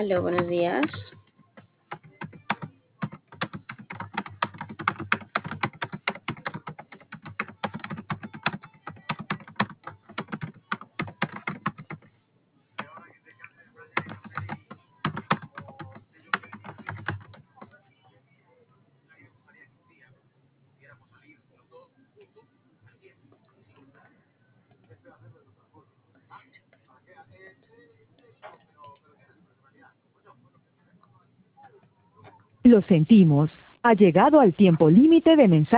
Aló, buenos días. Lo sentimos. Ha llegado al tiempo límite de mensajes.